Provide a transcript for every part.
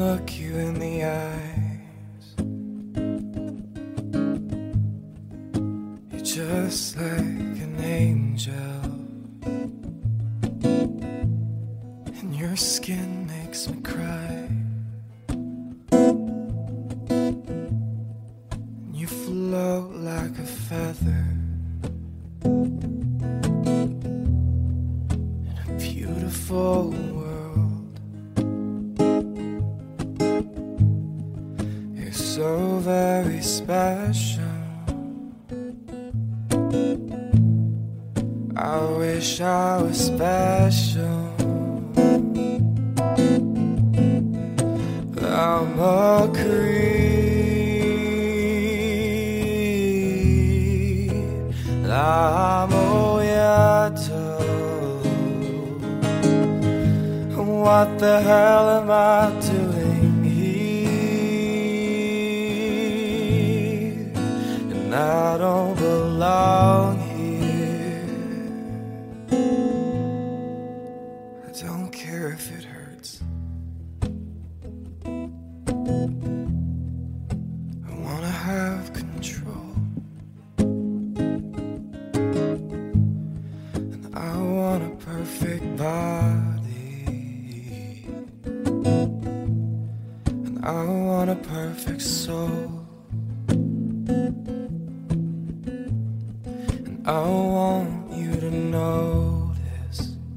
look you in the eyes. You're just like an angel, and your skin makes me cry. And you float like a feather in a beautiful world. You're so very special. I wish I was special. I'm a creep, I'm a weirdo. What the hell am I doing here? And I don't belong here. I don't care if it hurts. I wanna have control, and I want a perfect body, and I want a perfect soul, and I want you to know this.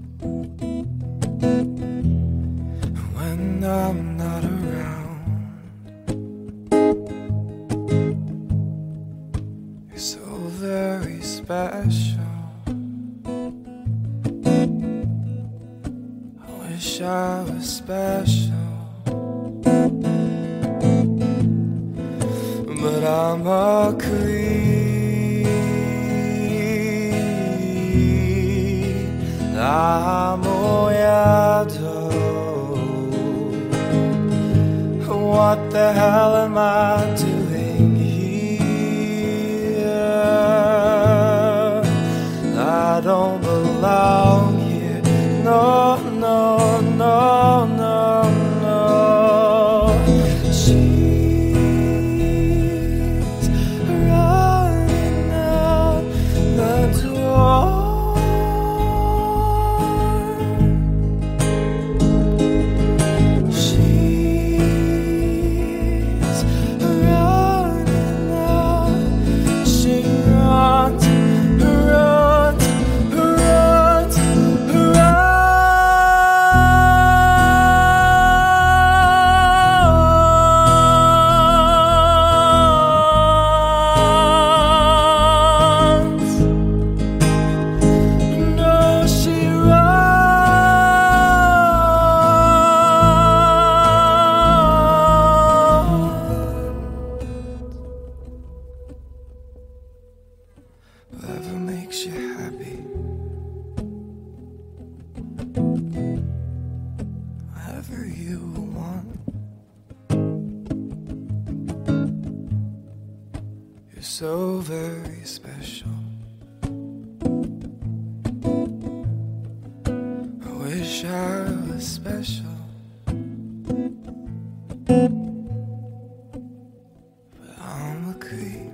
When I'm not around, you're so very special. I wish I was special, but I'm a creep, I'm a weirdo. What the hell am I doing here? I don't belong here. No, no, no, no, no. She's running out the door. Whatever makes you happy, whatever you want. You're so very special. I wish I was special, but I'm a creep.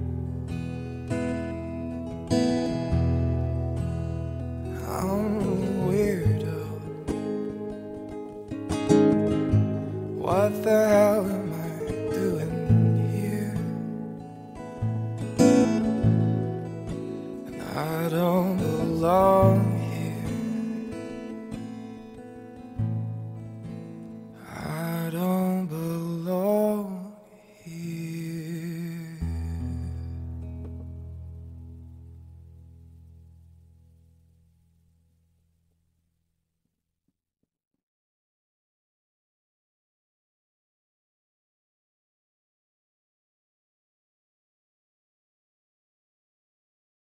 I'm a weirdo. What the hell